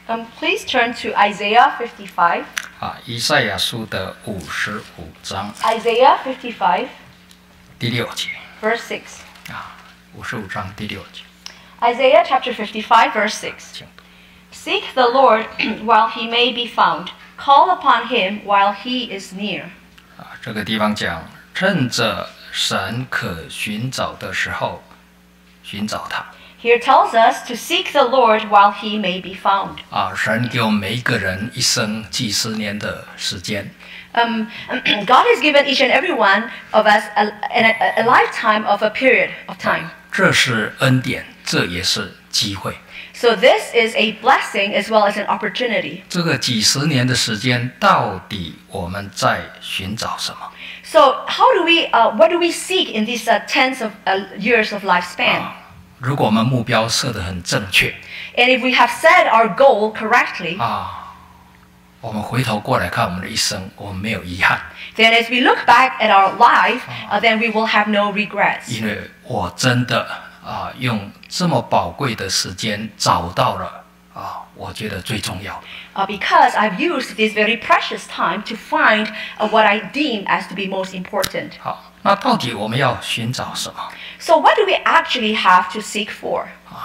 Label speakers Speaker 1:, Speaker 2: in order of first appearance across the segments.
Speaker 1: Please turn to Isaiah 55.
Speaker 2: 以赛亚书的55章
Speaker 1: Isaiah 55,
Speaker 2: 第6节
Speaker 1: verse 6.
Speaker 2: 55章第6节，
Speaker 1: Isaiah chapter 55, verse 6.
Speaker 2: 请读。
Speaker 1: Seek the Lord while he may be found. Call upon him while he is near.
Speaker 2: 这个地方讲，趁着神可寻找的时候，寻找他。
Speaker 1: Here tells us to seek the Lord while he may be found.
Speaker 2: 神给我们每一个人一生几十年的时间。
Speaker 1: God has given each and every one of us a lifetime of a period of time.
Speaker 2: 这是恩典，这也是机会。
Speaker 1: So this is a blessing as well as an opportunity.
Speaker 2: 这个几十年的时间，到底我们在寻找什么？
Speaker 1: So what do we seek in these tens of years of lifespan?
Speaker 2: 如果我们目标设得很正确，
Speaker 1: And if we have set our goal correctly,
Speaker 2: 我们回头过来看我们的一生，我们没有遗憾，
Speaker 1: then as we look back at our life, then we will have no regrets.
Speaker 2: 因为我真的用这么宝贵的时间找到了我觉得最重要的。
Speaker 1: Because I've used this very precious time to find what I deem as to be most important.
Speaker 2: 好，那到底我们要寻找什么？
Speaker 1: So what do we actually have to seek for?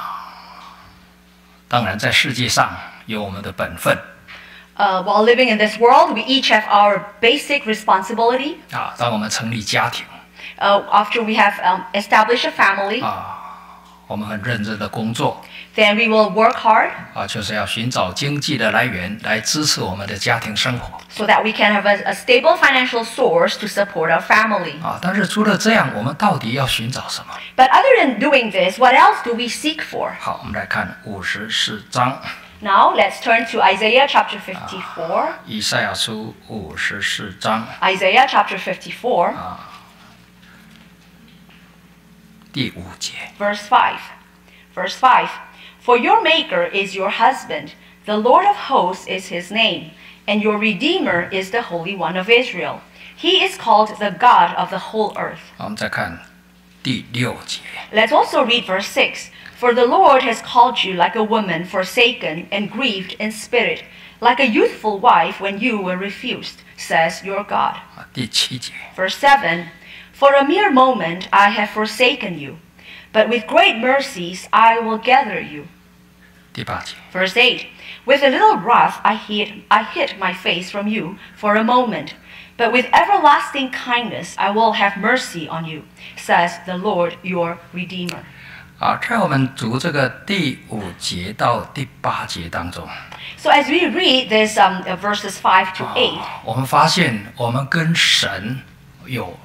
Speaker 2: 当然，在世界上有我们的本分。
Speaker 1: While living in this world, we each have our basic responsibility.
Speaker 2: 当我们成立家庭，
Speaker 1: After we have established a family,
Speaker 2: 我们很认真的工作，
Speaker 1: then we will work hard
Speaker 2: 就是要寻找经济的来源来支持我们的家庭生活。
Speaker 1: so that we can have a stable financial source to support our family.
Speaker 2: 但是除了这样，我们到底要寻找什么？
Speaker 1: But other than doing this, what else do we seek for?
Speaker 2: 好，我们来看54章，
Speaker 1: Now let's turn to Isaiah chapter 54.
Speaker 2: 以赛亚书54章
Speaker 1: Isaiah chapter 54,
Speaker 2: 第5节。
Speaker 1: verse 5. Verse 5. For your Maker is your husband, the Lord of hosts is his name, and your Redeemer is the Holy One of Israel. He is called the God of the whole earth.
Speaker 2: 我们再看第6节。
Speaker 1: Let's also read verse 6. For the Lord has called you like a woman forsaken and grieved in spirit, like a youthful wife when you were refused, says your God.
Speaker 2: 第7节。
Speaker 1: Verse 7. For a mere moment I have forsaken you, but with great mercies I will gather you.
Speaker 2: 第8节。
Speaker 1: Verse 8. With a little wrath I hid my face from you for a moment, but with everlasting kindness I will have mercy on you, says the Lord your Redeemer.
Speaker 2: 在我们读这个第5节到第8节当中，
Speaker 1: So as we read this verses 5 to 8,
Speaker 2: 我们发现我们跟神有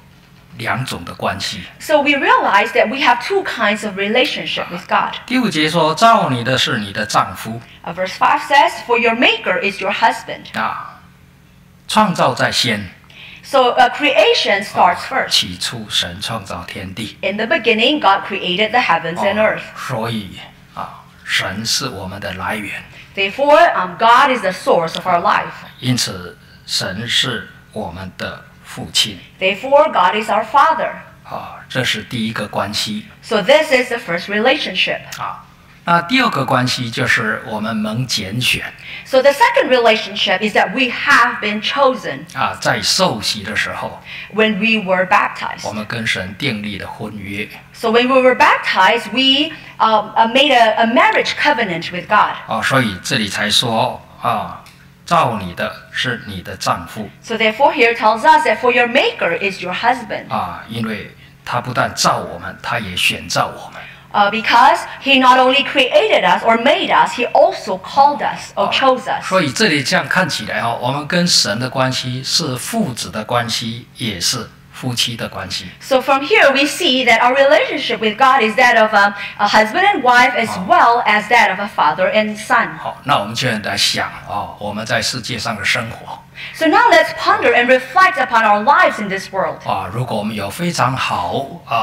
Speaker 2: 2种的关系。
Speaker 1: so we realize that we have two kinds of relationship with God.
Speaker 2: 第5节说，造你的是你的丈夫，
Speaker 1: Verse 5 says, For your Maker is your husband.
Speaker 2: 创造在先，
Speaker 1: So creation starts first.
Speaker 2: 起初神创造天地，
Speaker 1: In the beginning, God created the heavens and earth.
Speaker 2: 所以神是我们的来源，
Speaker 1: Therefore, God is the source of our life.
Speaker 2: 因此神是我们的父亲。
Speaker 1: Therefore, God is our Father.
Speaker 2: 这是第一个关系。
Speaker 1: So this is the first relationship.
Speaker 2: 那第2个关系就是我们蒙拣选。
Speaker 1: So the second relationship is that we have been chosen
Speaker 2: 在受洗的时候，
Speaker 1: when we were
Speaker 2: 我
Speaker 1: baptized.
Speaker 2: 们跟神订立了婚约。
Speaker 1: So when we were baptized, we made a marriage covenant with God.
Speaker 2: 所以这里才说造你的是你的丈夫。
Speaker 1: So therefore here tells us that for your Maker is your husband.
Speaker 2: 因为他不但造我们，他也选造我们。
Speaker 1: Because he not only created us or made us, he also called us or chose us.
Speaker 2: 所以这里这样看起来我们跟神的关系是父子的关系，也是夫妻的关系。
Speaker 1: So from here we see that our relationship with God is that of a husband and wife as well as that of a father and son.
Speaker 2: 好，那我们现在来想我们在世界上的生活。
Speaker 1: So now let's ponder and reflect upon our lives in this world.
Speaker 2: 如果我们有非常好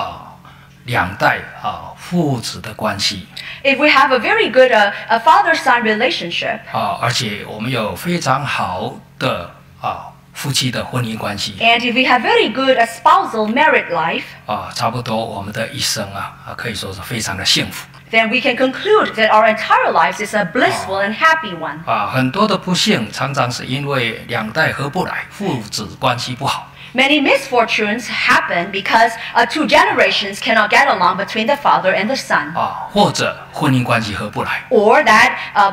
Speaker 2: 2代父子的关系，
Speaker 1: If we have a very good a father-son relationship,
Speaker 2: 而且我们有非常好的夫妻的婚姻关系，
Speaker 1: and if we have very good a spousal married life,
Speaker 2: 差不多我们的一生可以说是非常的幸福。
Speaker 1: then we can conclude that our entire lives is a blissful and happy one.
Speaker 2: 很多的不幸常常是因为两代合不来，父子关系不好。
Speaker 1: Many misfortunes happen because two generations cannot get along between the father and the son.
Speaker 2: 或者婚姻关系合不来。
Speaker 1: Or that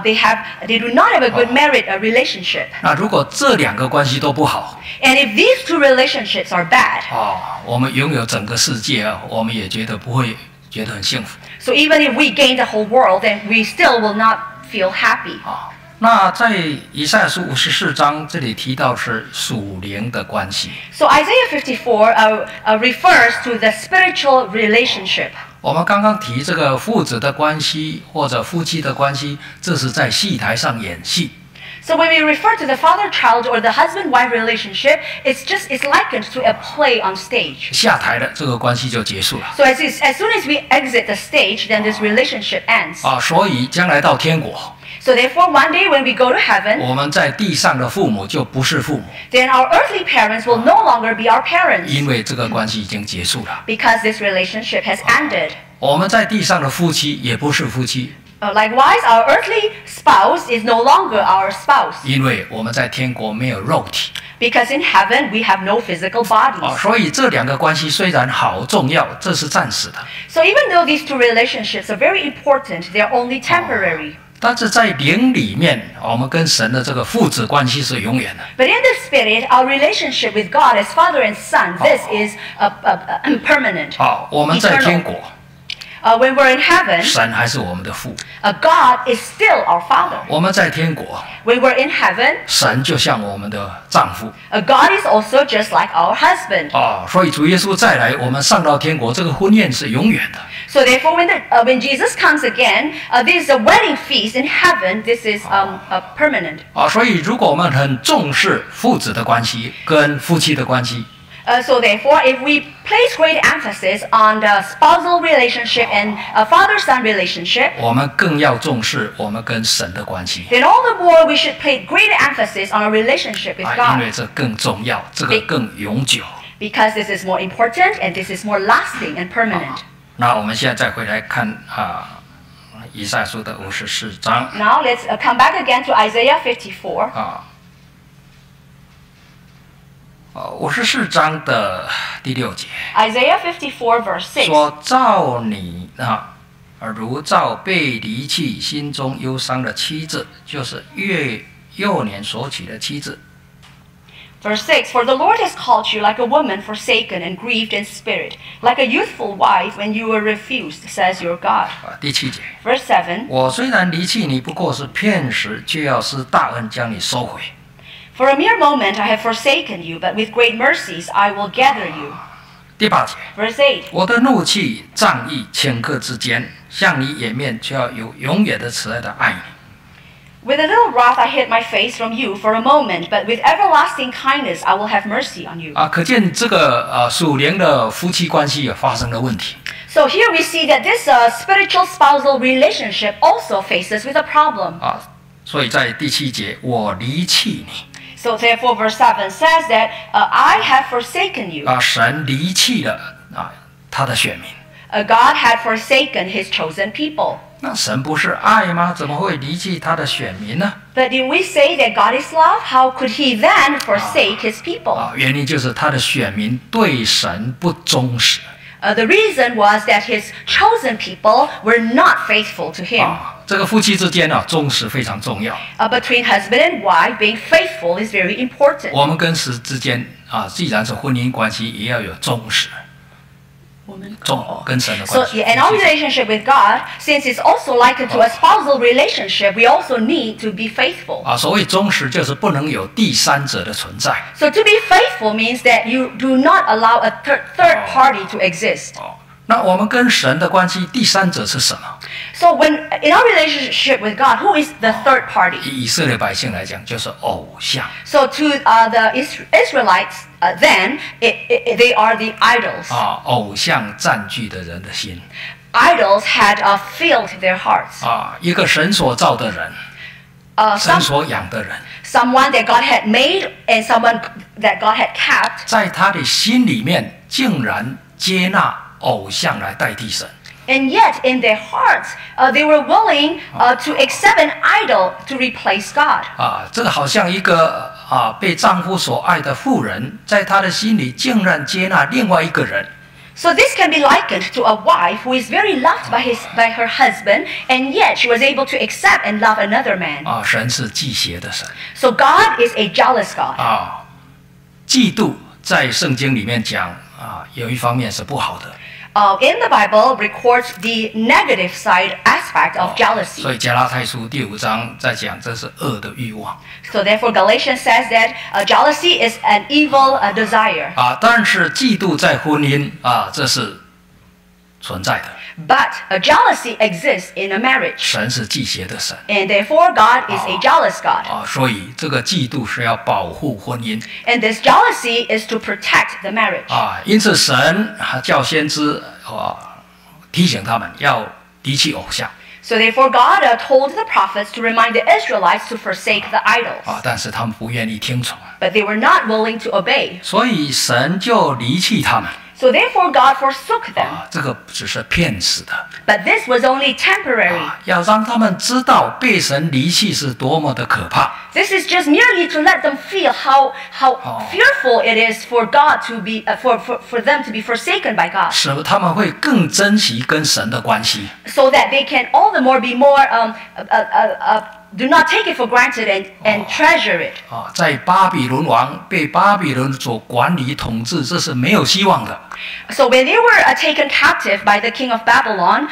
Speaker 1: they do not have a good married relationship.
Speaker 2: 那如果这两个关系都不好，
Speaker 1: And if these two relationships are bad,
Speaker 2: 我们拥有整个世界我们也觉得不会觉得很幸福。
Speaker 1: so even if we gain the whole world, then we still will not feel happy.
Speaker 2: 那在以赛亚书54章这里提到是属灵的关系。
Speaker 1: So Isaiah 54 refers to the spiritual relationship.
Speaker 2: 我们刚刚提这个父子的关系或者夫妻的关系，这是在戏台上演戏。
Speaker 1: So when we refer to the father-child or the husband-wife relationship, it's likened to a play on stage.
Speaker 2: 下台了，这个关系就结束了。
Speaker 1: So as soon as we exit the stage, then this relationship ends.
Speaker 2: 所以将来到天国，
Speaker 1: So therefore, one day when we go to heaven,
Speaker 2: 我们在地上的父母就不是父母，
Speaker 1: then our earthly parents will no longer be our parents
Speaker 2: 因为这个关系已经结束了。
Speaker 1: because this relationship has ended.
Speaker 2: 我们在地上的夫妻也不是夫妻，
Speaker 1: Likewise, our earthly spouse is no longer our spouse
Speaker 2: 因为我们在天国没有肉体。
Speaker 1: because in heaven we have no physical bodies.
Speaker 2: 所以这两个关系虽然好重要，这是暂时的，
Speaker 1: So even though these two relationships are very important, they are only temporary.
Speaker 2: 但是在灵里面，我们跟神的这个父子关系是永远的。
Speaker 1: But in the spirit, our relationship with God as father and son, this is permanent.
Speaker 2: 我们在天国，
Speaker 1: When we're in heaven,
Speaker 2: 神还是我们的父；
Speaker 1: God is still our father.
Speaker 2: 我们在天国，
Speaker 1: When we're in heaven,
Speaker 2: 神就像我们的丈夫。
Speaker 1: God is also just like our husband.
Speaker 2: 所以主耶稣再来，我们上到天国，这个婚宴是永远的。
Speaker 1: So therefore, when Jesus comes again, this is a wedding feast in heaven. This is permanent.
Speaker 2: 所以如果我们很重视父子的关系跟夫妻的关系，
Speaker 1: So therefore, if we place great emphasis on the spousal relationship and a father-son relationship,
Speaker 2: 我们更要重视我们跟神的关系。
Speaker 1: then all the more we should place greater emphasis on our relationship with
Speaker 2: 因为
Speaker 1: God.
Speaker 2: 这更重要，这个更永久。
Speaker 1: Because this is more important and this is more lasting and permanent.
Speaker 2: 那我们现在再回来看以赛亚书的54章
Speaker 1: Now let's come back again to Isaiah 54.
Speaker 2: 54章的第6节
Speaker 1: Isaiah 54 verse 6.
Speaker 2: 说：“照你如照被离弃、心中忧伤的妻子，就是幼年所娶的妻子。”
Speaker 1: Verse 6, For the Lord has called you like a woman forsaken and grieved in spirit, like a youthful wife when you were refused, says your God.
Speaker 2: 第7节
Speaker 1: Verse 7,
Speaker 2: 我虽然离弃你，不过是片时，却要施大恩将你收回。
Speaker 1: For a mere moment I have forsaken you, but with great mercies I will gather you.
Speaker 2: 第8节
Speaker 1: Verse 8,
Speaker 2: 我的怒气仗义顷刻之间，向你掩面，却要有永远的慈爱的爱你。
Speaker 1: With a little wrath I hid my face from you for a moment, but with everlasting kindness I will have mercy on you.
Speaker 2: 可见这个属灵的夫妻关系也发生了问题。
Speaker 1: So here we see that this spiritual spousal relationship also faces with a problem.
Speaker 2: 所以在第7节，我离弃你。
Speaker 1: So therefore verse 7 says that I have forsaken you.
Speaker 2: 神离弃了他的选民。
Speaker 1: God had forsaken his chosen people.
Speaker 2: 那神不是爱吗？怎么会离弃他的选民呢？
Speaker 1: But did we say that God is love? How could he then forsake his people?
Speaker 2: 原因就是他的选民对神不忠实。
Speaker 1: The reason was that his chosen people were not faithful to him.
Speaker 2: 这个夫妻之间忠实非常重要。
Speaker 1: Between husband and wife, being faithful is very important.
Speaker 2: 我们跟神之间既然是婚姻关系，也要有忠实。跟神的关
Speaker 1: So
Speaker 2: 系。
Speaker 1: in our relationship with God, since it's also likened to a spousal relationship, we also need to be faithful.
Speaker 2: 所谓忠实，就是不能有第三者的存在。
Speaker 1: So to be faithful means that you do not allow a third party to exist.
Speaker 2: 那我们跟神的关系，第三者是什么？
Speaker 1: So when in our relationship with God, who is the third party?
Speaker 2: 以色列百姓来讲，就是偶像。
Speaker 1: So to the Israelites, then they are the idols.
Speaker 2: 偶像占据的人的心。
Speaker 1: Idols had filled their hearts.
Speaker 2: 一个神所造的人，神所养的人，
Speaker 1: Someone that God had made and someone that God had kept.
Speaker 2: 在他的心里面竟然接纳偶像来代替神。
Speaker 1: And yet, in their hearts, they were willing to accept an idol to replace God.
Speaker 2: 这个好像一个被丈夫所爱的妇人，在她的心里竟然接纳另外一个人。
Speaker 1: So this can be likened to a wife who is very loved by her husband, and yet she was able to accept and love another man.
Speaker 2: 神是忌邪的神。
Speaker 1: So God is a jealous God.
Speaker 2: 嫉妒在圣经里面讲有一方面是不好的。
Speaker 1: In the Bible records the negative side aspect of jealousy.
Speaker 2: 所以加拉太书第5章在讲这是恶的欲望。
Speaker 1: So therefore Galatians says that jealousy is an evil desire.
Speaker 2: 但是嫉妒在婚姻这是存在的。
Speaker 1: But jealousy exists in a marriage.
Speaker 2: 神是忌邪的神。
Speaker 1: And therefore God is a jealous God.
Speaker 2: 所以这个嫉妒是要保护婚姻。
Speaker 1: And this jealousy is to protect the marriage.
Speaker 2: 因此神叫先知提醒他们要离弃偶像。
Speaker 1: So therefore God told the prophets to remind the Israelites to forsake the idols.
Speaker 2: 但是他们不愿意听从。
Speaker 1: But they were not willing to obey.
Speaker 2: 所以神就离弃他们。
Speaker 1: So therefore God forsook them.
Speaker 2: 这个只是骗死的。
Speaker 1: But this was only temporary.
Speaker 2: 要让他们知道被神离弃是多么的可怕。
Speaker 1: This is just merely to let them feel how fearful it is for God to be for them to be forsaken by God.
Speaker 2: 使他们会更珍惜跟神的关系。
Speaker 1: So that they can all the more be more do not take it for granted and treasure it.
Speaker 2: 在巴比伦王被巴比伦所管理统治，这是没有希望的。
Speaker 1: So when they were taken captive by the king of Babylon,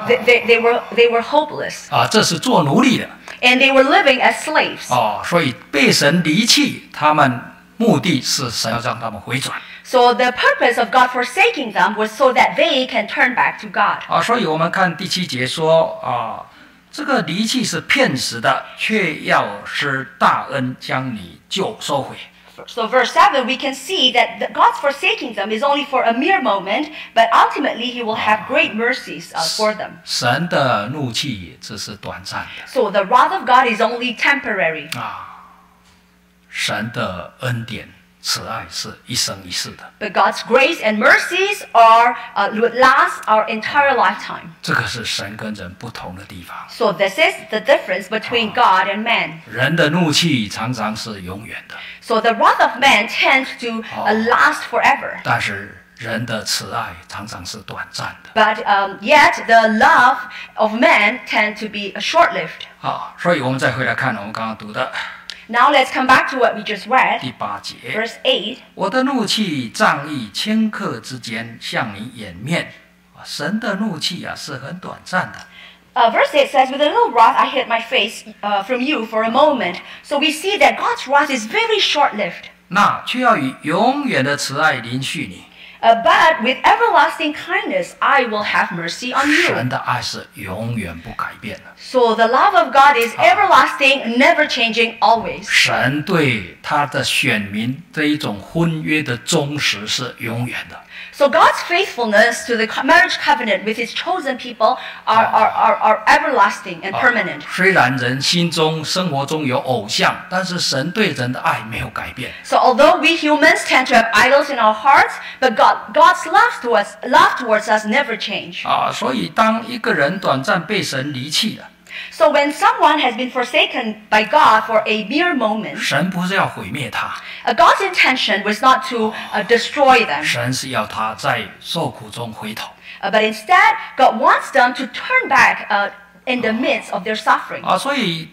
Speaker 1: they were hopeless.
Speaker 2: 这是做奴隶的。
Speaker 1: And they were living as slaves.
Speaker 2: 所以被神离弃，他们目的是神要让他们回转。
Speaker 1: So the purpose of God forsaking them was so that they can turn back to God.
Speaker 2: 所以我们看第7节说这个离弃是骗死的，却要施大恩将你救收回。
Speaker 1: So verse 7, we can see that God's forsaking them is only for a mere moment, but ultimately He will have great mercies for them.
Speaker 2: 神的怒气只是短暂的。
Speaker 1: So the wrath of God is only temporary.
Speaker 2: 神的恩典、慈爱是一生一世的。
Speaker 1: But God's grace and mercies would last our entire lifetime.
Speaker 2: 这个是神跟人不同的地方。
Speaker 1: So this is the difference between God and man.
Speaker 2: 人的怒气常常是永远的。
Speaker 1: So the wrath of man tends to last forever.
Speaker 2: 但是人的慈爱常常是短暂的。
Speaker 1: But yet the love of man tend to be short-lived.
Speaker 2: 所以我们再回来看我们刚刚读的
Speaker 1: Now let's come back to what we just read.
Speaker 2: 第8节。
Speaker 1: Verse 8.
Speaker 2: 我的怒气仗义顷刻之间向你掩面。神的怒气是很短暂的。
Speaker 1: Verse 8 says, With a little wrath I hid my face from you for a moment. So we see that God's wrath is very short-lived.
Speaker 2: 那却要以永远的慈爱临续你。
Speaker 1: But with everlasting kindness I will have mercy on you.
Speaker 2: 神的爱是永远不改变的。
Speaker 1: So the love of God is everlasting, never changing, always.
Speaker 2: 神对他的选民这一种婚约的忠实是永远的。
Speaker 1: So God's faithfulness to the marriage covenant with His chosen people are everlasting and permanent.
Speaker 2: 虽然人心中、生活中有偶像，但是神对人的爱没有改变。
Speaker 1: So although we humans tend to have idols in our hearts, but God's love towards us never change.
Speaker 2: 所以当一个人短暂被神离弃了，
Speaker 1: So when someone has been forsaken by God for a mere moment,
Speaker 2: 神不是要毁灭他，
Speaker 1: God's intention was not to destroy them,
Speaker 2: 神是要他在受苦中回头。
Speaker 1: but instead God wants them to turn back in the midst of their suffering.
Speaker 2: 所以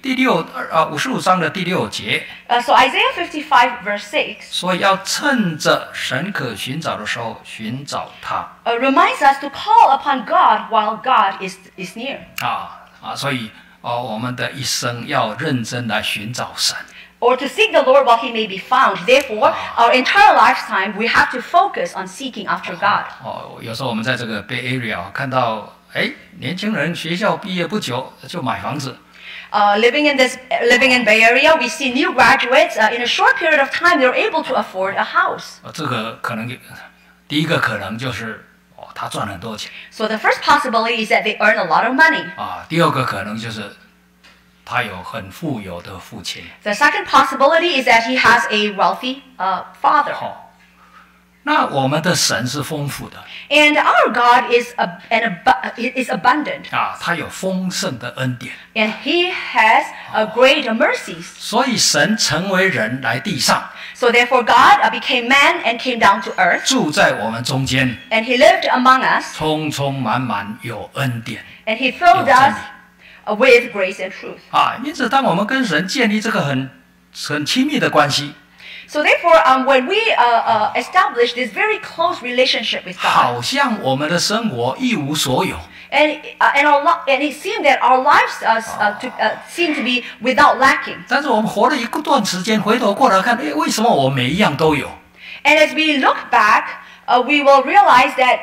Speaker 2: 55章的第6节，
Speaker 1: So Isaiah 55 verse 6
Speaker 2: 所以要趁着神可寻找的时候寻找他。
Speaker 1: reminds us to call upon God while God is near.
Speaker 2: 所以我们的一生要认真来寻找神。
Speaker 1: Or to seek the Lord while He may be found. Therefore, our entire lifetime we have to focus on seeking after God.
Speaker 2: 有时候我们在这个 Bay Area 看到，年轻人学校毕业不久就买房子。
Speaker 1: Living in Bay Area, we see new graduates in a short period of time they're able to afford a house.
Speaker 2: 这个可能第一个可能就是他赚很多钱。
Speaker 1: So the first possibility is that they earn a lot of money.
Speaker 2: 第二个可能就是他有很富有的父亲。
Speaker 1: The second possibility is that he has a wealthy father.
Speaker 2: 那我们的神是丰富的
Speaker 1: And our God is abundant.
Speaker 2: 啊，他有丰盛的恩典，
Speaker 1: And He has great mercies.
Speaker 2: 所以神成为人来地上，
Speaker 1: So therefore God became man and came down to earth.
Speaker 2: 住在我们中间，
Speaker 1: And He lived among us.
Speaker 2: 充充满满有恩典
Speaker 1: And He filled us with grace and truth.
Speaker 2: 啊。因此，当我们跟神建立这个很亲密的关系，
Speaker 1: So therefore, when we establish this very close relationship with God,
Speaker 2: 好像我们的生活一无所有。
Speaker 1: and it seemed that our lives seem to be without lacking.
Speaker 2: 但是我们活了一段时间，回头过来看，哎，为什么我每一样都有？
Speaker 1: And as we look back, we will realize that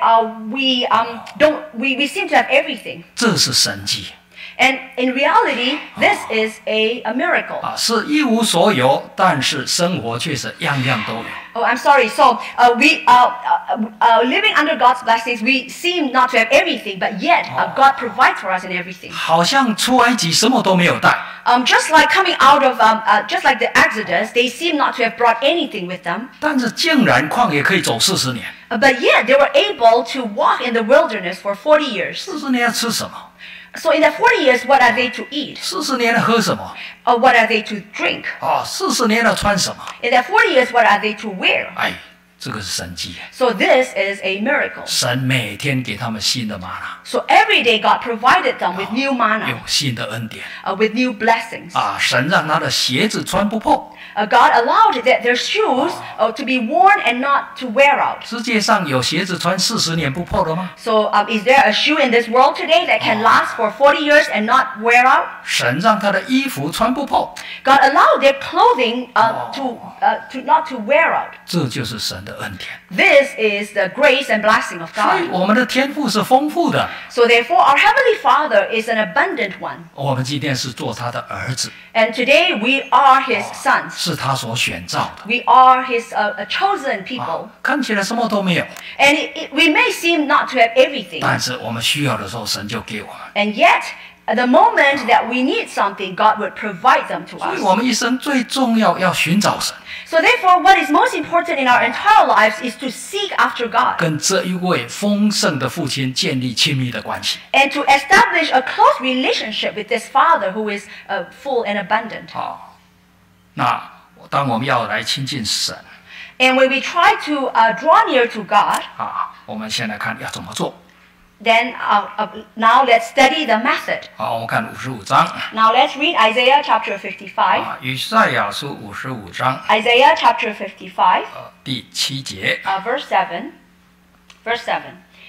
Speaker 1: we seem to have everything.
Speaker 2: 这是神迹
Speaker 1: And in reality, this is a miracle.
Speaker 2: 啊，是一无所有，但是生活却是样样都有。
Speaker 1: Oh, I'm sorry. So we living under God's blessings, we seem not to have everything, but yet God provides for us in everything.
Speaker 2: 好像出埃及什么都没有带，
Speaker 1: Just like coming out of, just like the Exodus, they seem not to have brought anything with them.
Speaker 2: 但是竟然旷野可以走40年。
Speaker 1: But yet they were able to walk in the wilderness for 40 years.
Speaker 2: 40年要吃什么？
Speaker 1: So in that 40 years, what are they to eat?
Speaker 2: 40年要喝什么？
Speaker 1: Or what are they to drink?
Speaker 2: 哦，40年要穿什么？
Speaker 1: In that 40 years, what are they to wear?
Speaker 2: 哎，这个是神迹。
Speaker 1: So this is a miracle.
Speaker 2: 神每天给他们新的玛纳，
Speaker 1: So every day God provided them with new
Speaker 2: 有
Speaker 1: manna,
Speaker 2: 新的恩典
Speaker 1: with new blessings.
Speaker 2: 啊！神让他的鞋子穿不破。
Speaker 1: God allowed that their shoes to be worn and not to wear out.
Speaker 2: 世界上有鞋子穿40年不破的吗？
Speaker 1: So is there a shoe in this world today that can last for 40 years and not wear out?
Speaker 2: 神让他的衣服穿不破，
Speaker 1: God allowed their clothing to not to wear out.
Speaker 2: 这就是神的恩典。
Speaker 1: This is the grace and blessing of
Speaker 2: 所以
Speaker 1: God.
Speaker 2: 我们的天赋是丰富的。
Speaker 1: So therefore, our Heavenly Father is an abundant one.
Speaker 2: 我们今天是做他的儿子，
Speaker 1: And today we are His sons.
Speaker 2: 是他所选造的。
Speaker 1: We are His chosen people.
Speaker 2: 看起来什么都没有，
Speaker 1: And we may seem not to have everything.
Speaker 2: 但是我们需要的时候，神就给我们。
Speaker 1: And yet, at the moment that we need something, God would provide them to
Speaker 2: 所以
Speaker 1: us.
Speaker 2: 我们一生最重要要寻找神，
Speaker 1: So therefore, what is most important in our entire lives is to seek after God
Speaker 2: 跟这一位丰盛的父亲建立亲密的关系。
Speaker 1: and to establish a close relationship with this Father who is full and abundant.
Speaker 2: 好，那当我们要来亲近神
Speaker 1: And when we try to draw near to God,
Speaker 2: 啊，我们先来看要怎么做。
Speaker 1: then now let's study the method.
Speaker 2: 好，我们看55章
Speaker 1: Now let's read Isaiah chapter 55.
Speaker 2: 啊，以赛亚书55章
Speaker 1: Isaiah chapter 55,
Speaker 2: 第7节。
Speaker 1: verse 7. Verse 7.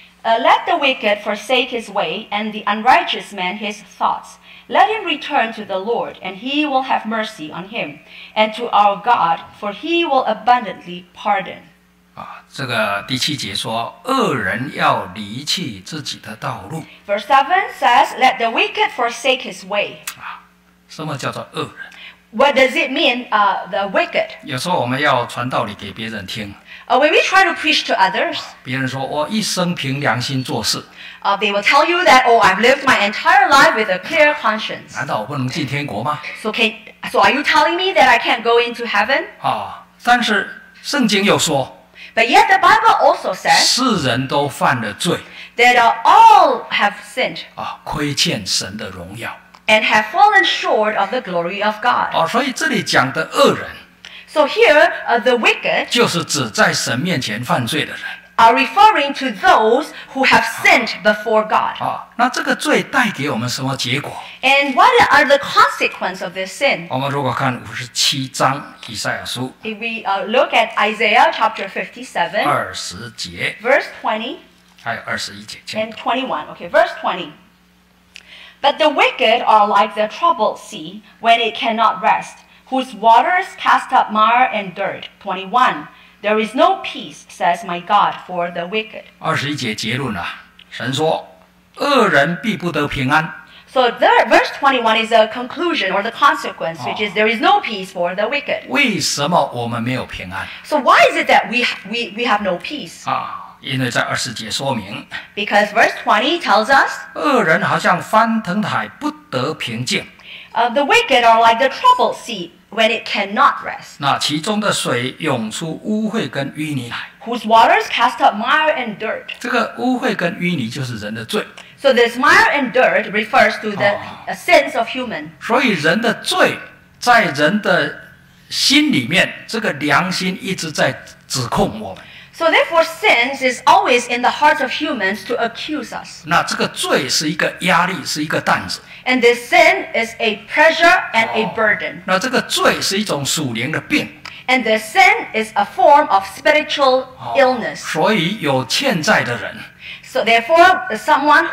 Speaker 1: Let the wicked forsake his way, and the unrighteous man his thoughts. Let him return to the Lord, and he will have mercy on him, and to our God, for he will abundantly pardon.
Speaker 2: 啊，这个第7节说，恶人要离弃自己的道路
Speaker 1: Verse 7 says, Let the wicked forsake his way.
Speaker 2: 啊。什么叫做恶人？
Speaker 1: What does it mean, the wicked?
Speaker 2: 有时候我们要传道理给别人听，
Speaker 1: When we try to preach to others,
Speaker 2: 别人说我一生凭良心做事，
Speaker 1: they will tell you that, oh, I've lived my entire life with a clear conscience.
Speaker 2: 难道我不能进天国吗？
Speaker 1: So are you telling me that I can't go into heaven?
Speaker 2: 啊，但是圣经又说，
Speaker 1: But yet the Bible also says
Speaker 2: 世人都犯了罪
Speaker 1: that all have sinned
Speaker 2: 啊，亏欠神的荣耀
Speaker 1: and have fallen short of the glory of God.
Speaker 2: 啊。所以这里讲的恶人，
Speaker 1: So here, the wicked
Speaker 2: 就是指在神面前犯罪的人
Speaker 1: are referring to those who have sinned before God.
Speaker 2: 啊。那这个罪带给我们什么结果？
Speaker 1: And what are the consequences of this sin?
Speaker 2: 我们如果看57章以赛亚书
Speaker 1: If we look at Isaiah chapter 57,
Speaker 2: 20节，
Speaker 1: verse 20
Speaker 2: 还有21节，请
Speaker 1: and 21. Okay, verse 20. But the wicked are like the troubled sea when it cannot rest, whose waters cast up mire and dirt. 21. There is no peace, says my God, for the wicked.
Speaker 2: 21节结论了、神说，恶人必不得平安。
Speaker 1: So verse 21 is the conclusion or the consequence, which is there is no peace for the wicked.
Speaker 2: 为什么我们没有平安
Speaker 1: So why is it that we have no peace?
Speaker 2: 啊？因为在20节说明，
Speaker 1: Because verse 20 tells us
Speaker 2: 恶人好像翻腾的海，不得平静。
Speaker 1: the wicked are like the troubled sea when it cannot rest,
Speaker 2: 那其中的水涌出污秽跟淤泥来，
Speaker 1: whose waters cast up mire and dirt.
Speaker 2: 这个污秽跟淤泥就是人的罪，
Speaker 1: So this mire and dirt refers to the sins of human.
Speaker 2: 所以人的罪在人的心里面，这个良心一直在指控我们。
Speaker 1: So therefore sins is always in the hearts of humans to accuse us.
Speaker 2: 那这个罪是一个压力，是一个担子。
Speaker 1: And this sin is a pressure and a burden.
Speaker 2: 那这个罪是一种属灵的病。
Speaker 1: And the sin is a form of spiritual illness.
Speaker 2: 所以有欠债的人，
Speaker 1: So therefore, someone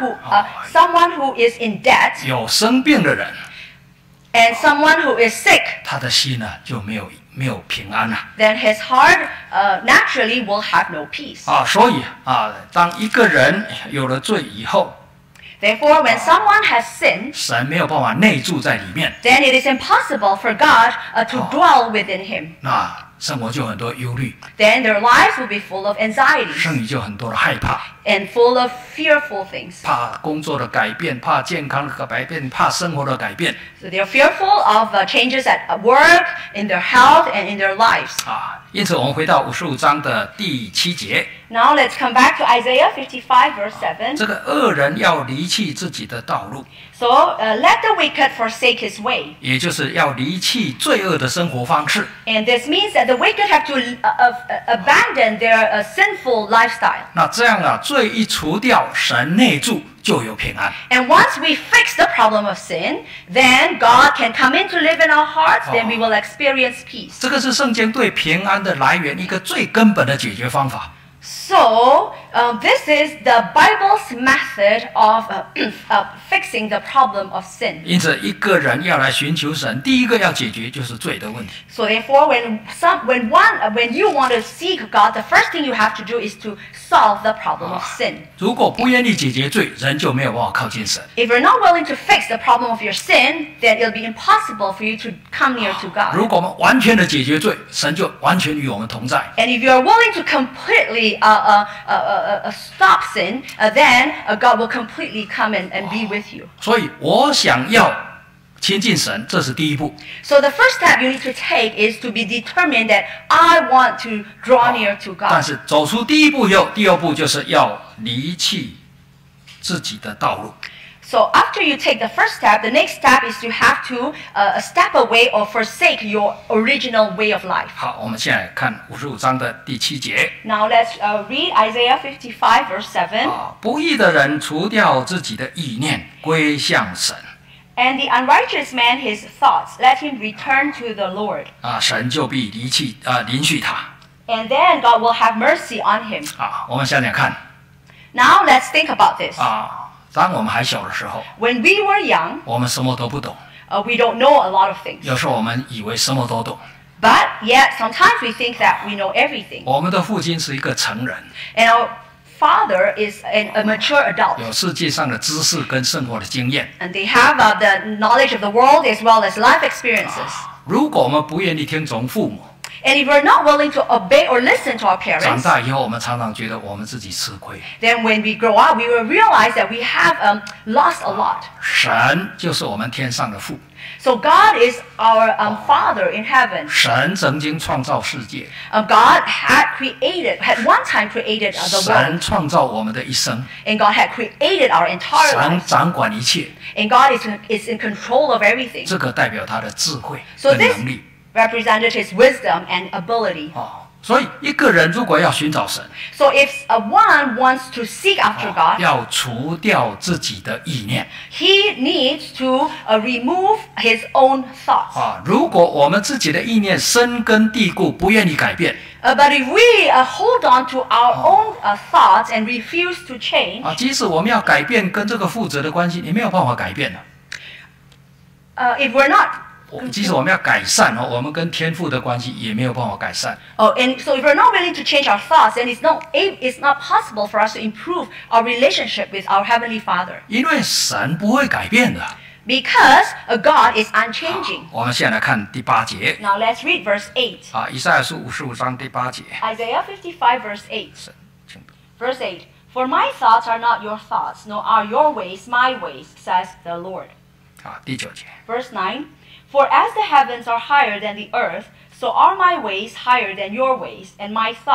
Speaker 1: who is in debt
Speaker 2: 有生病的人，
Speaker 1: and someone who is sick,
Speaker 2: 他的心呢就没有平安了。
Speaker 1: then his heart naturally will have no peace.
Speaker 2: 所以当一个人有了罪以后，
Speaker 1: Therefore, when someone has sinned,
Speaker 2: 神没有办法内住在里面，
Speaker 1: then it is impossible for God to dwell within him.
Speaker 2: 那生活就很多忧虑，
Speaker 1: Then their lives will be full of anxieties
Speaker 2: 生理就很多的害怕，
Speaker 1: and full of fearful things.
Speaker 2: 怕工作的改变，怕健康的改变，怕生活的改变
Speaker 1: So they are fearful of changes at work, in their health, and in their lives.
Speaker 2: 因此，我们回到55章的第7节，
Speaker 1: Now let's come back to Isaiah 55, verse 7.
Speaker 2: 这个恶人要离弃自己的道路，
Speaker 1: So let the wicked forsake his way.
Speaker 2: 也就是要离弃罪恶的生活方式。
Speaker 1: And this means that the wicked have to abandon their sinful lifestyle.
Speaker 2: 那这样罪一除掉，神内住就有平安。
Speaker 1: And once we fix the problem of sin, then God can come in to live in our hearts, then we will experience peace.
Speaker 2: 这个是圣经对平安的来源一个最根本的解决方法。
Speaker 1: So, this is the Bible's method of fixing the problem of sin.
Speaker 2: 因此，一个人要来寻求神，第一个要解决就是罪的问题。
Speaker 1: So therefore, when you want to seek God, the first thing you have to do is to solve the problem of sin.
Speaker 2: 如果不愿意解决罪，人就没有办法靠近神。
Speaker 1: If you're not willing to fix the problem of your sin, then it'll be impossible for you to come near to God.
Speaker 2: 如果我们完全的解决罪，神就完全与我们同在。
Speaker 1: And if you're willing to completely stop sin, then God will completely come and be with you.
Speaker 2: 所以我想要亲近神，这是第一步。
Speaker 1: So the first step you need to take is to be determined that I want to draw near to
Speaker 2: 但
Speaker 1: God.
Speaker 2: 是走出第一步以后，第二步就是要离弃自己的道路。
Speaker 1: So after you take the first step, the next step is to have to step away or forsake your original way of life.
Speaker 2: 好，我们现在看55章的第7节。
Speaker 1: Now let's read Isaiah 55, verse 7.
Speaker 2: 不义的人除掉自己的意念，归向神。
Speaker 1: And the unrighteous man his thoughts, let him return to the Lord.
Speaker 2: 神就必离弃允许他。
Speaker 1: And then God will have mercy on him.
Speaker 2: 我们想想看
Speaker 1: Now let's think about this.
Speaker 2: 当我们还小的时候，
Speaker 1: When we were young,
Speaker 2: 我们什么都不懂，
Speaker 1: we don't know a lot of things.
Speaker 2: 有时候我们以为什么都懂。
Speaker 1: But yet, sometimes we think that we know everything.
Speaker 2: 我们的父亲是一个成人，
Speaker 1: And our father is a mature adult.
Speaker 2: 有世界上的知识跟生活的经验。
Speaker 1: And they have the knowledge of the world as well as life experiences.
Speaker 2: 如果我们不愿意听从父母，
Speaker 1: And if we're not willing to obey or listen to our
Speaker 2: 长
Speaker 1: parents,
Speaker 2: 大以后我们常常觉得我们自己吃亏。
Speaker 1: then when we grow up, we will realize that we have lost a lot.
Speaker 2: 神就是我们天上的父，
Speaker 1: So God is our Father in heaven.
Speaker 2: 神曾经创造世界，
Speaker 1: God had one time created the
Speaker 2: 神
Speaker 1: world.
Speaker 2: 创造我们的一生，
Speaker 1: And God had created our entire
Speaker 2: 神
Speaker 1: life.
Speaker 2: 掌管一切，
Speaker 1: And God is in control of everything.
Speaker 2: 这个代表他的智慧
Speaker 1: So
Speaker 2: 跟
Speaker 1: this
Speaker 2: 能力。
Speaker 1: represented his wisdom and ability.
Speaker 2: 所以一个人如果要寻找神，
Speaker 1: So if one wants to seek after God,
Speaker 2: 要除掉自己的意念。
Speaker 1: he needs to remove his own thoughts.
Speaker 2: 如果我们自己的意念深根蒂固，不愿意改变，
Speaker 1: But if we hold on to our own thoughts and refuse to change,
Speaker 2: 即使我们要改变跟这个负责的关系，也没有办法改变的。
Speaker 1: if we're not
Speaker 2: 即使我们要改善我们跟天父的关系也没有办法改善。
Speaker 1: and so if we're not willing to change our thoughts, then it's not possible for us to improve our relationship with our Heavenly Father.
Speaker 2: 因为神不会改变的。
Speaker 1: Because God is unchanging.
Speaker 2: 我们现在来看第8节。
Speaker 1: Now let's read verse 8.
Speaker 2: 以赛亚书55章第8节。
Speaker 1: Isaiah 55 verse 8. Verse 8. For my thoughts are not your thoughts, nor are your ways my ways, says the Lord.
Speaker 2: 第9节。
Speaker 1: Verse 9. For as the heavens are higher than the earth, so are my ways higher than your ways, and my thoughts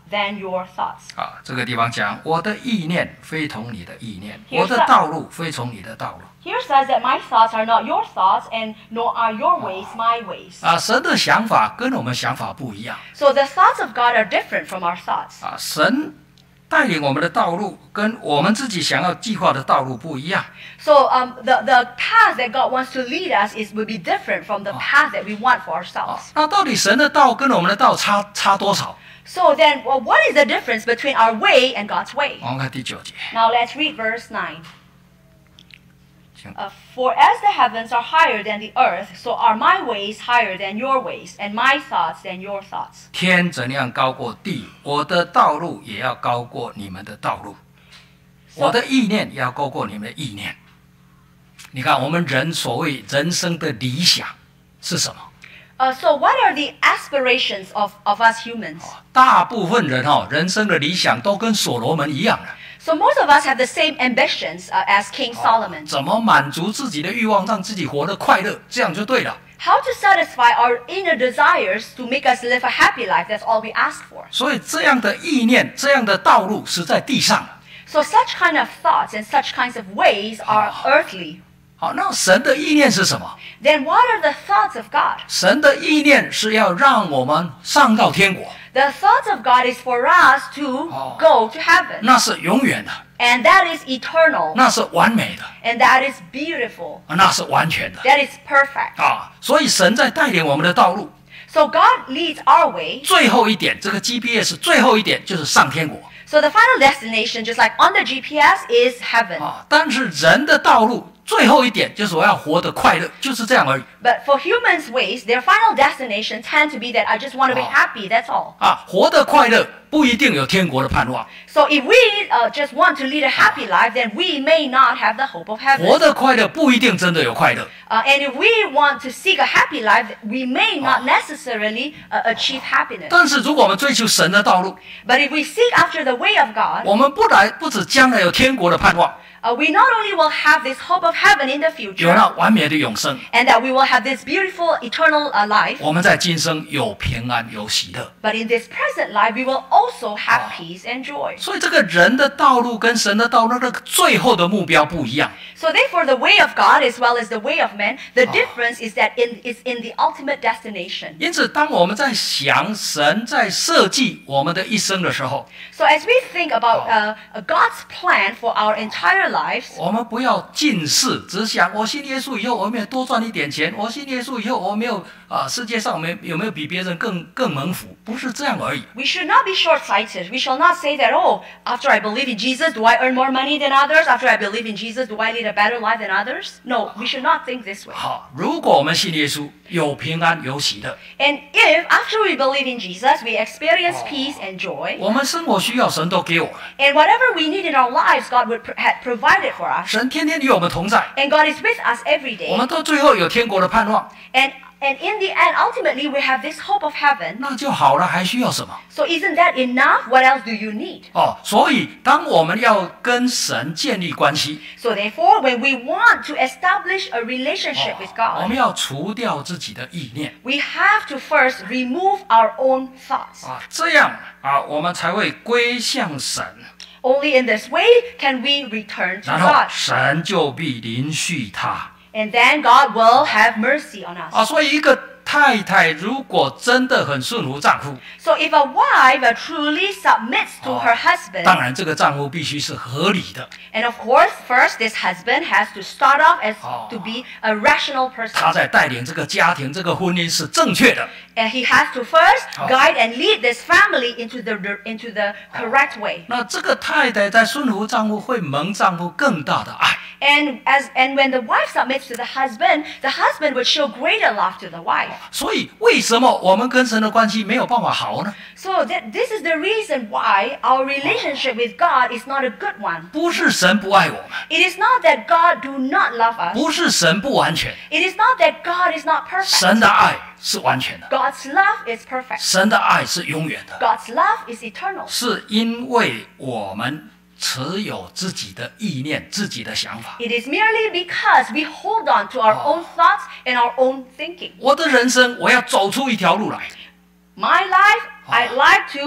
Speaker 1: than your thoughts.
Speaker 2: 啊，这个地方讲，我的意念非同你的意念，
Speaker 1: Here's
Speaker 2: 我的
Speaker 1: the-
Speaker 2: 道路非从你的道路。
Speaker 1: Here says that my thoughts are not your thoughts, and nor are your ways my ways.
Speaker 2: 啊，神的想法跟我们想法不一样。
Speaker 1: So the thoughts of God are different from our thoughts.
Speaker 2: 啊，神带领我们的道路跟我们自己想要计划的道路不一样。
Speaker 1: So the path that God wants to lead us will be different from the path that we want for
Speaker 2: 啊
Speaker 1: ourselves. ，
Speaker 2: 那到底神的道跟我们的道差多少？
Speaker 1: So then, what is the difference between our way and God's way?
Speaker 2: 我们看第9节。
Speaker 1: Now let's read verse 9.
Speaker 2: 请
Speaker 1: For as the heavens are higher than the earth, so are my ways higher than your ways, and my thoughts than your thoughts.
Speaker 2: 天怎样高过地，我的道路也要高过你们的道路，我的意念也要高过你们的意念。你看，我们人所谓人生的理想是什么？
Speaker 1: So what are the aspirations of us humans?
Speaker 2: 大部分人人生的理想都跟所罗门一样的。
Speaker 1: So most of us have the same ambitions as King Solomon.
Speaker 2: 怎么满足自己的欲望，让自己活得快乐，这样就对了。
Speaker 1: How to satisfy our inner desires to make us live a happy life, that's all we ask for.
Speaker 2: 所以这样的意念，这样的道路是在地上的。
Speaker 1: So such kind of thoughts and such kinds of ways are earthly.
Speaker 2: 好，那神的意念是什么？
Speaker 1: Then what are the thoughts of God?
Speaker 2: 神的意念是要让我们上到天国，
Speaker 1: The thoughts of God is for us to go to heaven.
Speaker 2: 那是永远的，
Speaker 1: And that is eternal.
Speaker 2: 那是完美的，
Speaker 1: And that is beautiful.
Speaker 2: 那是完全的
Speaker 1: That is perfect.
Speaker 2: 啊！所以神在带领我们的道路，
Speaker 1: So God leads our way.
Speaker 2: 最后一点，这个 GPS 最后一点就是上天国
Speaker 1: So the final destination, just like on the GPS, is heaven.
Speaker 2: 啊！但是人的道路最后一点就是我要活得快乐，就是这样而已
Speaker 1: But for humans' ways, their final destination tend to be that I just want to be happy, that's all.
Speaker 2: 啊！活得快乐不一定有天国的盼望，
Speaker 1: So if we just want to lead a happy life, then we may not have the hope of
Speaker 2: 活
Speaker 1: heaven.
Speaker 2: 得快乐不一定真的有快乐。
Speaker 1: And if we want to seek a happy life, we may not necessarily achieve happiness.
Speaker 2: 但是如果我们追求神的道路，
Speaker 1: But if we seek after the way of God,
Speaker 2: 我们不止将来有天国的盼望，
Speaker 1: we not only will have this hope of heaven in the
Speaker 2: 有
Speaker 1: future,
Speaker 2: 那完美的永生，
Speaker 1: and that we will have this beautiful eternal life,
Speaker 2: 我们在今生有平安有喜乐。
Speaker 1: but in this present life, we will also have peace and joy.
Speaker 2: 所以这个人的道路跟神的道路那个最后的目标不一样。
Speaker 1: So therefore, the way of God as well as the way of man, the difference is that it's in the ultimate destination.
Speaker 2: 因此，当我们在想神在设计我们的一生的时候，
Speaker 1: So as we think about God's plan for our entire lives,
Speaker 2: 我们不要近视，只想我信耶稣以后我有没有多赚一点钱，我信耶稣以后我没有世界上有没有比别人更蒙福，不是这样而已。
Speaker 1: we should not be short-sighted. We shall not say that, oh, after I believe in Jesus, do I earn more money than others? After I believe in Jesus, do I lead a better life than others? No, we should not think this way.
Speaker 2: 好，如果我们信耶稣，有平安有喜乐，
Speaker 1: And if after we believe in Jesus, we experience peace and joy,
Speaker 2: 我们生活需要神都给我们，
Speaker 1: and whatever we need in our lives, God had provided for us,
Speaker 2: 神天天与我们同在，
Speaker 1: and God is with us every
Speaker 2: 我
Speaker 1: day.
Speaker 2: 们到最后有天国的盼望，
Speaker 1: And in the end, ultimately, we have this hope of heaven.
Speaker 2: 那就好了，还需要什么？
Speaker 1: So isn't that enough? What else do you need?
Speaker 2: 所以当我们要跟神建立关系，
Speaker 1: So therefore, when we want to establish a relationship with
Speaker 2: 我
Speaker 1: God,
Speaker 2: 们要除掉自己的意念
Speaker 1: we have to first remove our own thoughts.
Speaker 2: 这样我们才会归向神，
Speaker 1: Only in this way can we return to
Speaker 2: 然后
Speaker 1: God.
Speaker 2: 神就必临续他
Speaker 1: And then God will have mercy on us.
Speaker 2: 所以一个太太如果真的很顺服丈夫，
Speaker 1: So if a wife truly submits to her husband,
Speaker 2: 当然这个丈夫必须是合理的，
Speaker 1: and of course, first this husband has to start off as to be a rational
Speaker 2: 他
Speaker 1: person.
Speaker 2: 在带领这个家庭、这个婚姻是正确的。
Speaker 1: And he has to first guide and lead this family into the correct way.
Speaker 2: 那这个太太在顺服丈夫，会蒙丈夫更大的爱。
Speaker 1: And when the wife submits to the husband would show greater love to the wife.
Speaker 2: 所以为什么我们跟神的关系没有办法好呢？
Speaker 1: So this is the reason why our relationship with God is not a good one.
Speaker 2: 不是神不爱我们，
Speaker 1: It is not that God do not love us.
Speaker 2: 不是神不完全，
Speaker 1: It is not that God is not perfect.
Speaker 2: 神的爱是完全的，
Speaker 1: God's love is perfect.
Speaker 2: 神的爱是永远的，
Speaker 1: God's love is eternal.
Speaker 2: 是因为我们持有自己的意念、自己的想法。
Speaker 1: It is merely because we hold on to our own thoughts and our own thinking.
Speaker 2: 我的人生，我要走出一条路来，
Speaker 1: My life, I'd like to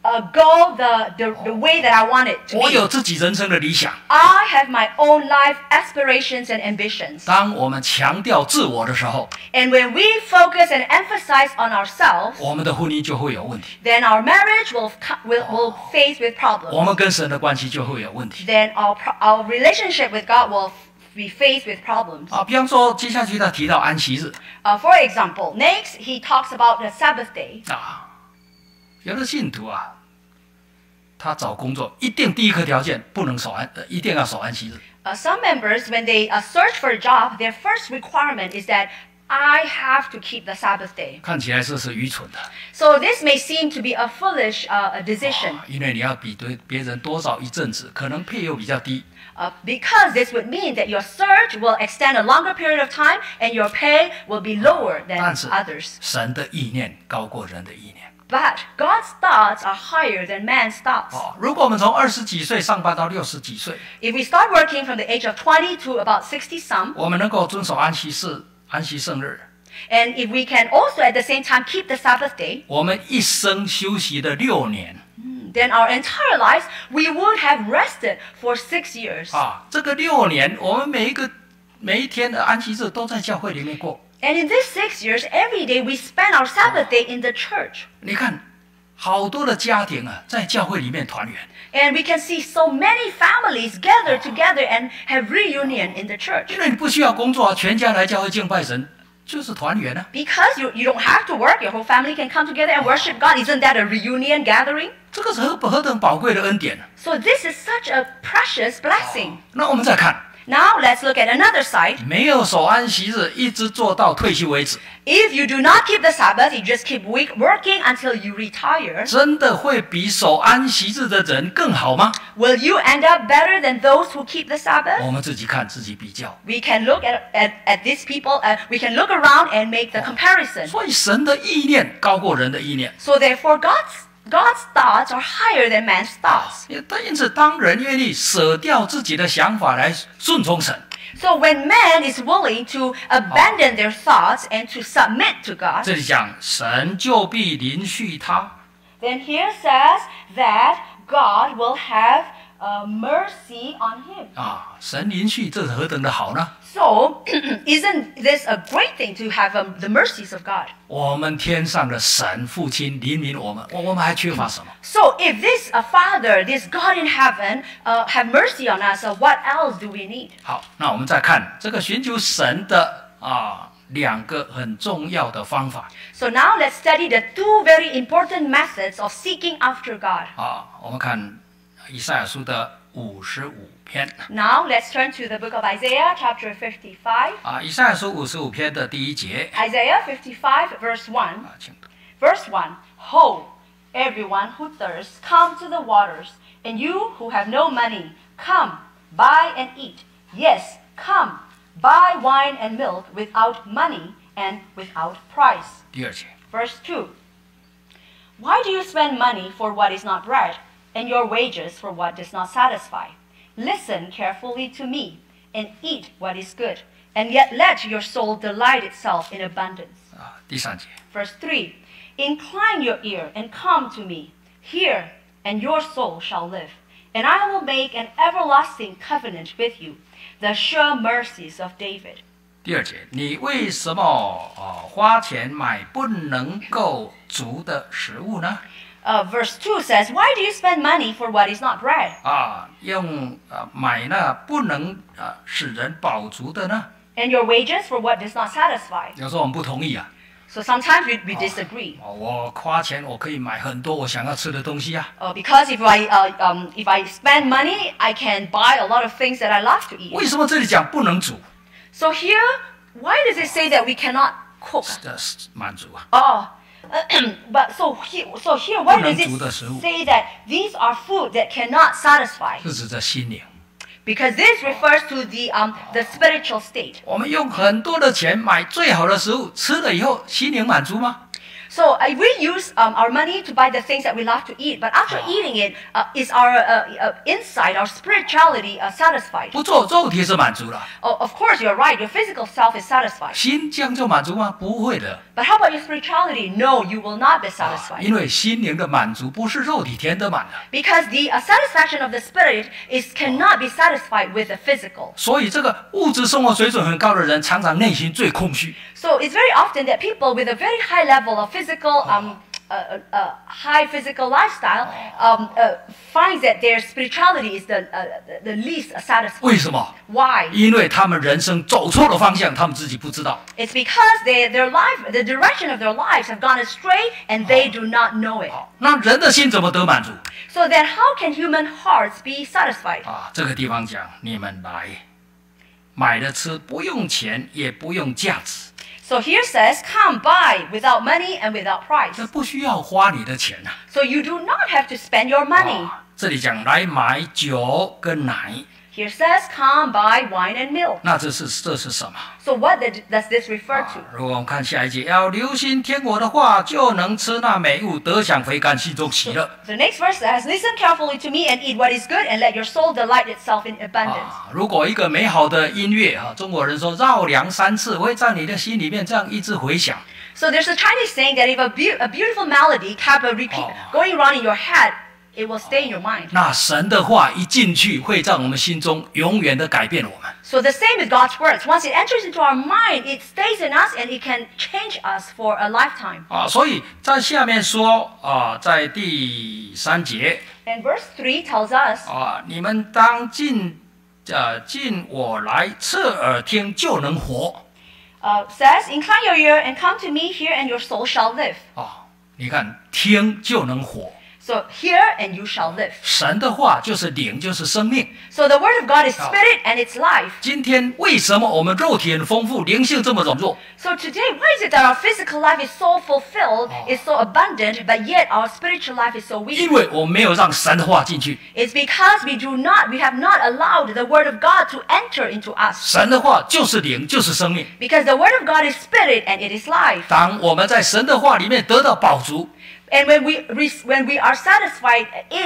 Speaker 1: go the way that I want it to
Speaker 2: 我有
Speaker 1: be.
Speaker 2: 自己人生的理想。
Speaker 1: I have my own life aspirations and ambitions.
Speaker 2: 当我们强调自我的时候，
Speaker 1: And when we focus and emphasize on ourselves,
Speaker 2: 我们的婚姻就会有问题，
Speaker 1: then our marriage will face with
Speaker 2: 我
Speaker 1: problems.
Speaker 2: 们跟神的关系就会有问题。
Speaker 1: Then our relationship with God will be faced with problems.
Speaker 2: 比方说，接下去他提到安息日
Speaker 1: For example, next he talks about the Sabbath day.
Speaker 2: 有的信徒他找工作一定第一个条件不能一定要守安息日。
Speaker 1: Some members, when they search for a job, their first requirement is that I have to keep the Sabbath day.
Speaker 2: 看起来这是愚蠢的，
Speaker 1: So this may seem to be a foolish decision.
Speaker 2: 因为你要比对别人多找一阵子，可能配又比较低。
Speaker 1: Because this would mean that your search will extend a longer period of time and your pay will be lower than
Speaker 2: 但是
Speaker 1: others.
Speaker 2: 神的意念高过人的意念。
Speaker 1: But God's thoughts are higher than man's thoughts.
Speaker 2: 如果我们从20几岁上班到60几岁，
Speaker 1: If we start working from the age of 20 to about 60 some,
Speaker 2: 我们能够遵守安息圣日，
Speaker 1: and if we can also at the same time keep the Sabbath day,
Speaker 2: 我们一生休息的6年
Speaker 1: then our entire lives we would have rested for 6 years.
Speaker 2: 这个6年，我们每一天的安息日都在教会里面过。
Speaker 1: And in these 6 years, every day we spend our Sabbath day in the church.
Speaker 2: 你看，好多的家庭在教会里面团圆。
Speaker 1: And we can see so many families gather together and have reunion in the church.
Speaker 2: 因为你不需要工作全家来教会敬拜神，就是团圆啊。
Speaker 1: Because you don't have to work, your whole family can come together and worship God. Isn't that a reunion gathering?
Speaker 2: 这个是何等宝贵的恩典。
Speaker 1: So this is such a precious blessing.
Speaker 2: 那我们再看，
Speaker 1: Now let's look at another side.
Speaker 2: 没有守安息日，一直做到退休为止，
Speaker 1: If you do not keep the Sabbath, you just keep working until you retire.
Speaker 2: 真的会比守安息日的人更好吗？
Speaker 1: Will you end up better than those who keep the Sabbath?
Speaker 2: 我们自己看，自己比较。
Speaker 1: We can look at these people, we can look around and make the comparison.
Speaker 2: 所以神的意念高过人的意念。
Speaker 1: So therefore, God's thoughts are higher than man's thoughts.
Speaker 2: 因此，当人愿意舍掉自己的想法来顺从神，
Speaker 1: So when man is willing to abandon their thoughts and to submit to God,
Speaker 2: 这里讲神就必临恤他。
Speaker 1: then here says that God will have mercy on him.
Speaker 2: 神临恤，这何等的好呢？
Speaker 1: So isn't this a great thing to have the mercies of God?
Speaker 2: 我们天上的神父亲怜悯我们，我们还缺乏什么？
Speaker 1: So if this Father, this God in heaven, have mercy on us, what else do we need?
Speaker 2: 好，那我们再看这个寻求神的2个很重要的方法。
Speaker 1: So now let's study the 2 very important methods of seeking after God.
Speaker 2: 我们看以赛亚书的55篇。
Speaker 1: Now let's turn to the book of Isaiah, chapter 55.
Speaker 2: 以赛亚书55篇的第1节。
Speaker 1: Isaiah 55, verse 1.
Speaker 2: 请读。
Speaker 1: Verse 1. Ho, everyone who thirsts, come to the waters. And you who have no money, come, buy and eat. Yes, come, buy wine and milk without money and without price.
Speaker 2: 第2节。
Speaker 1: Verse 2. Why do you spend money for what is not bread, and your wages for what does not satisfy? Listen carefully to me, and eat what is good, and yet let your soul delight itself in abundance.
Speaker 2: 第3节。
Speaker 1: Verse 3. Incline your ear and come to me. Hear, and your soul shall live. And I will make an everlasting covenant with you, the sure mercies of David.
Speaker 2: 第2节，你为什么花钱买不能够足的食物呢？
Speaker 1: Verse 2 says, Why do you spend money for what is not bread?
Speaker 2: 用买那不能使人饱足的呢？
Speaker 1: And your wages for what does not satisfy?
Speaker 2: 有时候我们不同意啊。
Speaker 1: So sometimes we disagree.
Speaker 2: 我花钱我可以买很多我想要吃的东西啊。
Speaker 1: Because if I spend money, I can buy a lot of things that I love to eat.
Speaker 2: 为什么这里讲不能煮？
Speaker 1: So here, why does it say that we cannot cook?
Speaker 2: 这是满足啊。
Speaker 1: But so here, why does it
Speaker 2: 不能煮的食物。
Speaker 1: say that these are food that cannot satisfy?
Speaker 2: 是指着心灵。
Speaker 1: Because this refers to the spiritual state.
Speaker 2: 我们用很多的钱买最好的食物，吃了以后心灵满足吗？
Speaker 1: So we use our money to buy the things that we love to eat, but after eating it, is our inside, our spirituality satisfied?
Speaker 2: 不做肉体是满足了，
Speaker 1: Oh, of course, you're right. Your physical self is satisfied.
Speaker 2: 心这样就满足吗？不会的，
Speaker 1: But how about your spirituality? No, you will not be satisfied.
Speaker 2: 因为心灵的满足不是肉体填得满的，
Speaker 1: Because the satisfaction of the spirit cannot be satisfied with the physical.
Speaker 2: 所以这个物质生活水准很高的人，常常内心最空虚。
Speaker 1: So it's very often that people with a very high level of physical, high physical lifestyle, finds that their spirituality is the least satisfying.
Speaker 2: 为什么？
Speaker 1: Why?
Speaker 2: 因为他们人生走错了方向，他们自己不知道。
Speaker 1: It's because the direction of their lives have gone astray and they do not know it.
Speaker 2: 那人的心怎么得满足？
Speaker 1: So then how can human hearts be satisfied?
Speaker 2: 这个地方讲，你们来买了吃，不用钱，也不用价值，
Speaker 1: So here says, come buy without money and without price.
Speaker 2: 这不需要花你的钱呐、
Speaker 1: So you do not have to spend your money.
Speaker 2: 这里讲来买酒跟奶，
Speaker 1: Here says, come buy wine and milk.
Speaker 2: 那这是什么？
Speaker 1: So what does this refer to?
Speaker 2: 如果我们看下一节，要留心听我的话，就能吃那美物，得享肥甘，心中喜乐。
Speaker 1: The next verse says, listen carefully to me and eat what is good and let your soul delight itself in abundance.
Speaker 2: 如果一个美好的音乐中国人说绕梁3次，会在你的心里面这样一直回响。
Speaker 1: So there's a Chinese saying that if a beautiful melody kept going around in your head, it will stay in your mind.
Speaker 2: 那神的话一进去，会在我们心中永远的改变我们。
Speaker 1: So the same with God's words. Once it enters into our mind, it stays in us and it can change us for a lifetime.
Speaker 2: 所以在下面说在第3节
Speaker 1: And verse 3 tells us,
Speaker 2: 你们当进我来，侧耳听，就能活。
Speaker 1: says, incline your ear and come to me, hear and your soul shall live.
Speaker 2: 你看，听就能活。
Speaker 1: So hear and you shall live.
Speaker 2: 神的话就是灵，就是生命。
Speaker 1: So the word of God is spirit and it's life.
Speaker 2: 今天为什么我们肉体很丰富，灵性这么软弱？
Speaker 1: So today, why is it that our physical life is so fulfilled, is so abundant, but yet our spiritual life is so
Speaker 2: 因
Speaker 1: weak?
Speaker 2: 为我们没有让神的话进去。
Speaker 1: It's because we have not allowed the word of God to enter into us.
Speaker 2: 神的话就是灵，就是生命。
Speaker 1: Because the word of God is spirit and it is life.
Speaker 2: 当我们在神的话里面得到饱足，
Speaker 1: And when we are satisfied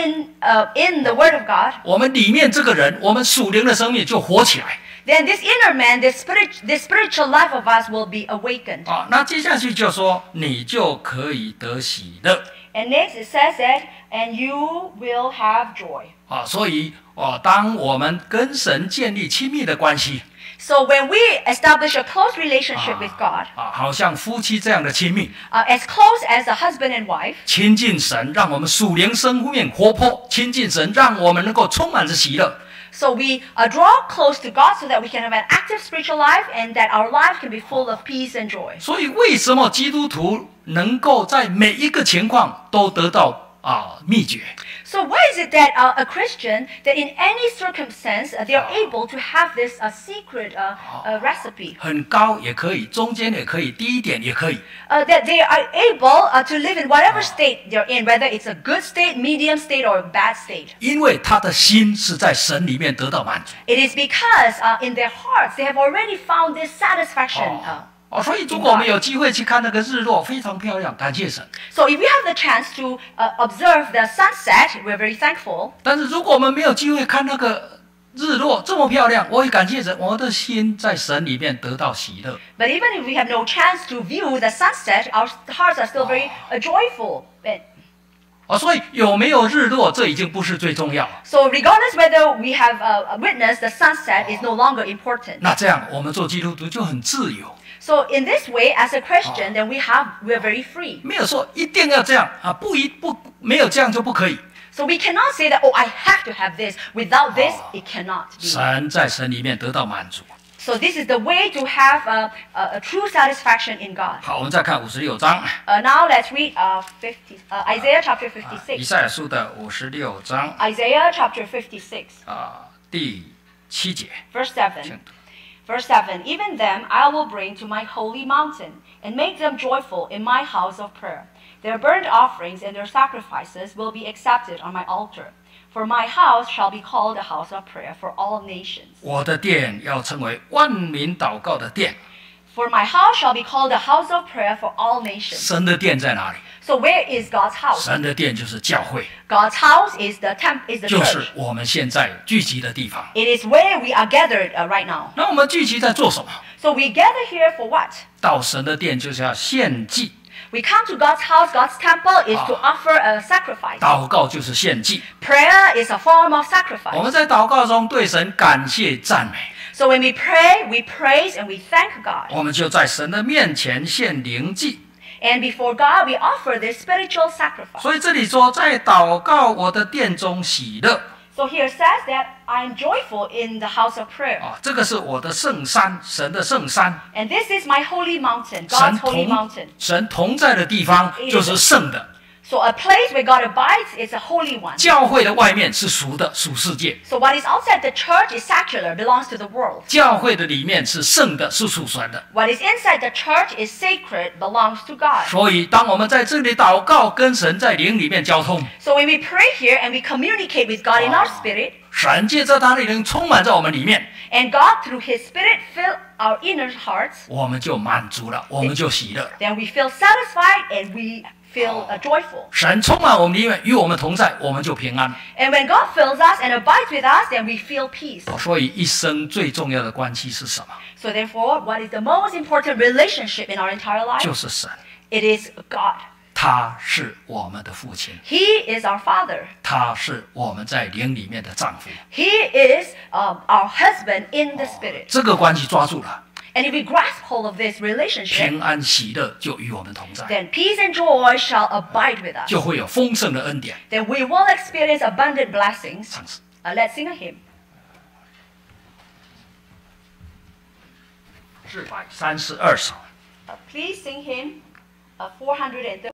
Speaker 1: in the word of God,
Speaker 2: 我们里面这个人，我们属灵的生命就活起来。
Speaker 1: then this inner man, this spiritual life of us will be awakened.
Speaker 2: 那接下去就说你就可以得喜乐。
Speaker 1: And next it says that, and you will have joy.
Speaker 2: 所以当我们跟神建立亲密的关系，
Speaker 1: So when we establish a close relationship with God,
Speaker 2: 好像夫妻这样的亲密，
Speaker 1: as close as a husband and wife,
Speaker 2: 亲近神，让我们属灵生命活泼；亲近神，让我们能够充满着喜乐。
Speaker 1: so we draw close to God so that we can have an active spiritual life and that our life can be full of peace and joy.
Speaker 2: 所以，为什么基督徒能够在每一个情况都得到秘诀？
Speaker 1: So why is it that a Christian, that in any circumstance, they are able to have this secret recipe?
Speaker 2: 很高也可以，中间也可以，低一点也可以。
Speaker 1: That they are able to live in whatever state they're in, whether it's a good state, medium state, or a bad state.
Speaker 2: 因为他的心是在神里面得到满足。
Speaker 1: It is because in their hearts they have already found this satisfaction.
Speaker 2: 所以如果我们有机会去看那个日落，非常漂亮，感谢神。
Speaker 1: So if we have the chance to observe the sunset, we're very thankful.
Speaker 2: 但是如果我们没有机会看那个日落这么漂亮，我也感谢神，我的心在神里面得到喜乐。
Speaker 1: But even if we have no chance to view the sunset, our hearts are still very joyful.
Speaker 2: 所以有没有日落，这已经不是最重要。
Speaker 1: So regardless whether we have witnessed the sunset is no longer important.
Speaker 2: 那这样我们做基督徒就很自由，
Speaker 1: So in this way, as a Christian, then we're very free.
Speaker 2: 没有说一定要这样没有这样就不可以。
Speaker 1: So we cannot say that, oh, I have to have this. Without this, it cannot be.
Speaker 2: 神在神里面得到满足。
Speaker 1: So this is the way to have a true satisfaction in God.
Speaker 2: 好，我们再看56章，
Speaker 1: Now let's read Isaiah chapter
Speaker 2: 以
Speaker 1: 56.
Speaker 2: 赛亚书的56章
Speaker 1: Isaiah chapter 56,
Speaker 2: 第7节，
Speaker 1: verse 7.
Speaker 2: 请读。
Speaker 1: Verse 7, even them I will bring to my holy mountain, and make them joyful in my house of prayer. Their burnt offerings and their sacrifices will be accepted on my altar. For my house shall be called a house of prayer for all nations.
Speaker 2: 我的殿要成为万民祷告的殿。
Speaker 1: For my house shall be called a house of prayer for all nations.
Speaker 2: 神的殿在哪里？
Speaker 1: So where is God's house?
Speaker 2: 神的殿就是教会，
Speaker 1: God's house is the is the
Speaker 2: 就
Speaker 1: church.
Speaker 2: 是我们现在聚集的地方。
Speaker 1: It is where we are gathered right now.
Speaker 2: 那我们聚集在做什么？
Speaker 1: So we gather here for what?
Speaker 2: 到神的殿就是要献祭，
Speaker 1: We come to God's house, God's temple is to offer a sacrifice.
Speaker 2: 祷告就是献祭。
Speaker 1: Prayer is a form of
Speaker 2: 我
Speaker 1: sacrifice.
Speaker 2: 们在祷告中对神感谢赞美，
Speaker 1: So when we pray, we praise and we thank God.
Speaker 2: 我们就在神的面前献灵祭。
Speaker 1: And before God, we offer this spiritual sacrifice.
Speaker 2: 所以这里说，在祷告我的殿中喜乐
Speaker 1: So here says that I am joyful in the house of prayer.
Speaker 2: 啊，这个是我的圣山，神的圣山，
Speaker 1: And this is my holy mountain,
Speaker 2: 神
Speaker 1: God's holy
Speaker 2: 同
Speaker 1: mountain.
Speaker 2: 神同在的地方就是圣的。
Speaker 1: So a place where God abides is a holy one.
Speaker 2: 教会的外面是俗的，属世界；
Speaker 1: So what is outside the church is secular, belongs to the world.
Speaker 2: 教会的里面是圣的，是属神的。
Speaker 1: What is inside the church is sacred, belongs to God.
Speaker 2: 所以，当我们在这里祷告，跟神在灵里面交通，
Speaker 1: So when we pray here and we communicate with God in our spirit,
Speaker 2: 神借着他的灵充满在我们里面，
Speaker 1: and God through His Spirit fill our inner hearts,
Speaker 2: 我们就满足了，我们就喜乐了。
Speaker 1: then we feel satisfied and we feel joyful.
Speaker 2: 神充满我们里面，与我们同在，我们就平安。
Speaker 1: And when God fills us and abides with us, then we feel peace.
Speaker 2: 所以，一生最重要的关系是什么？
Speaker 1: So therefore, what is the most important relationship in our entire life?
Speaker 2: 就是神，
Speaker 1: It is God.
Speaker 2: 他是我们的父亲，
Speaker 1: He is our Father.
Speaker 2: 他是我们在灵里面的丈夫。
Speaker 1: He is our husband in the Spirit.
Speaker 2: 这个关系抓住了，
Speaker 1: And if we grasp hold of this relationship,
Speaker 2: 平安喜乐就与我们同在，
Speaker 1: then peace and joy shall abide with us.
Speaker 2: 就会有丰盛的恩典。
Speaker 1: Then we will experience abundant blessings.
Speaker 2: 唱诗
Speaker 1: Let's sing a hymn.
Speaker 2: 432首。
Speaker 1: Please sing hymn 430.